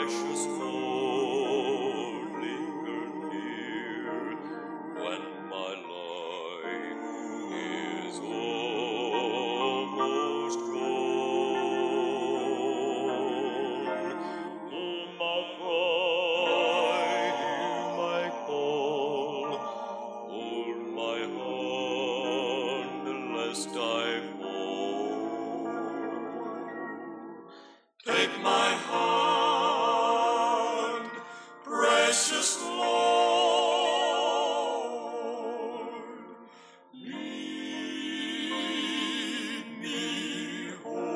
Precious Lord, linger near when my life is almost gone. Hear my cry, hear my call, hold my hand lest I fall. Take my hand, precious Lord, lead me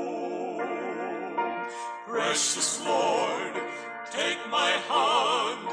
home. Precious Lord, take my hand,